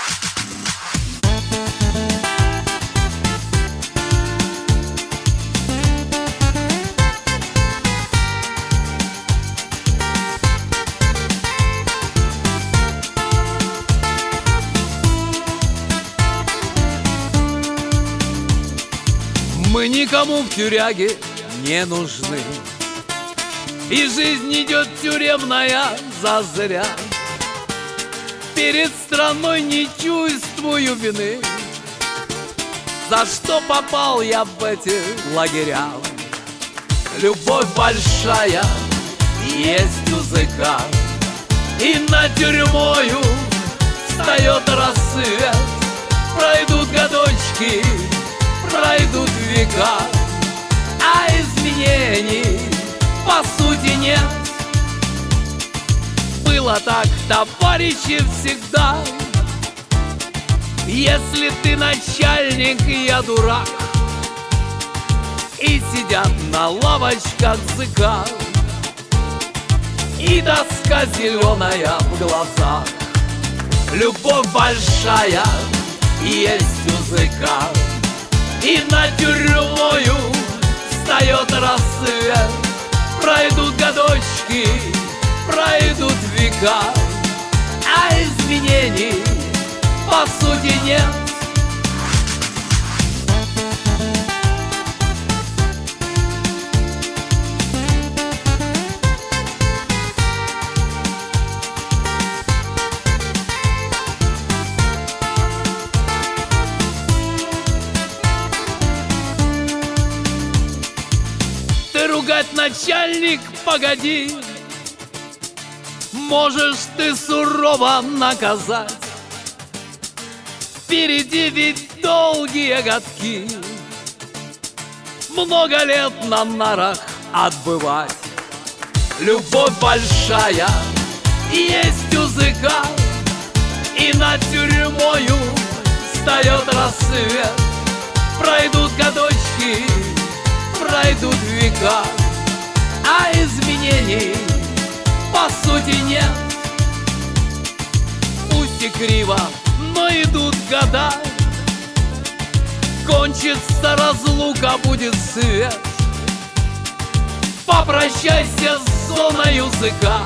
Мы никому в тюряге не нужны, и жизнь идет тюремная зазря. Перед страной не чувствую вины, за что попал я в эти лагеря. Любовь большая есть у языка, и над тюрьмою встает рассвет. Пройдут годочки, пройдут века, а изменений по сути нет. Было так, товарищи, всегда. Если ты начальник, я дурак, и сидят на лавочках языка, и доска зеленая в глазах. Любовь большая есть у языка, и над тюрьмою встает рассвет. Пройдут годочки, пройдут века, а изменений по сути нет. Ругать, начальник, погоди, можешь ты сурово наказать. Впереди ведь долгие годки, много лет на нарах отбывать. Любовь большая есть у языка, и над тюрьмою встает рассвет. Пройдут годочки, пройдут века, а изменений по сути нет. Пусть и криво, но идут года, кончится разлука, будет свет. Попрощайся с зоной языка,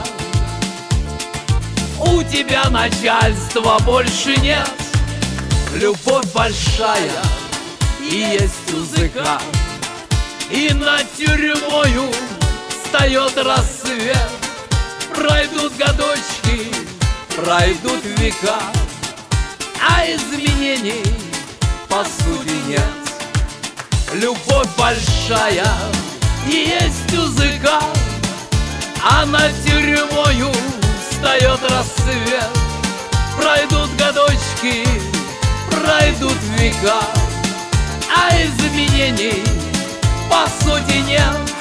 у тебя начальства больше нет. Любовь большая есть у языка, и над тюрьмою встает рассвет. Пройдут годочки, пройдут века, а изменений по сути нет. Любовь большая есть у языка, а над тюрьмою встает рассвет. Пройдут годочки, пройдут века, а изменений по сути нет.